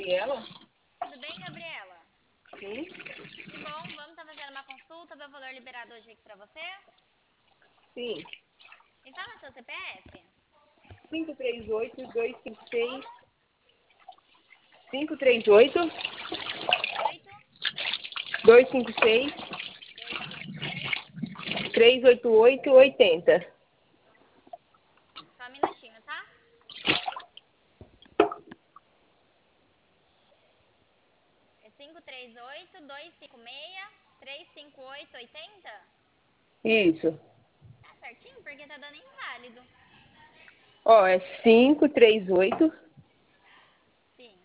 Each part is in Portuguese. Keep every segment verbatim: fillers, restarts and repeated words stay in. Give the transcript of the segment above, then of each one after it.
Gabriela? Tudo bem, Gabriela? Sim. Que bom, vamos estar fazendo uma consulta, ver o valor liberado hoje aqui pra você? Sim. Me fala seu C P F. cinco três oito, dois cinco seis, Como? cinco três oito, cinco três oito, dois cinco seis, dois cinco seis. três oito oito, oitenta. Só um minutinho, tá? É cinco três oito, dois cinco seis, três cinco oito, oitenta? Isso. Tá certinho? Porque tá dando inválido. Ó, é cinco três oito, Sim.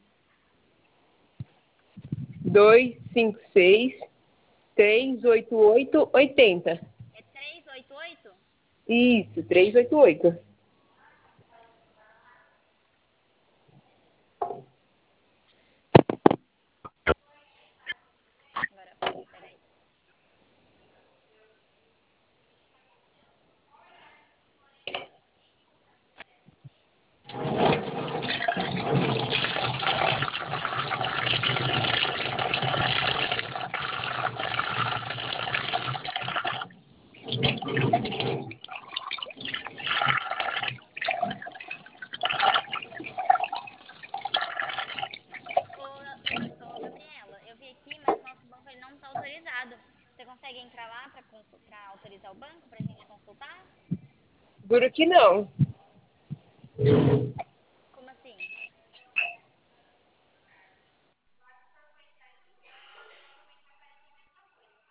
dois cinco seis, três oito oito, oitenta. É três oito oito? Isso, trezentos e oitenta e oito. Agora foi, peraí. Ô, ô, Gabriela, eu vi aqui, mas nosso banco ele não tá autorizado. Você consegue entrar lá pra, consu- pra autorizar o banco pra gente consultar? Duro que não.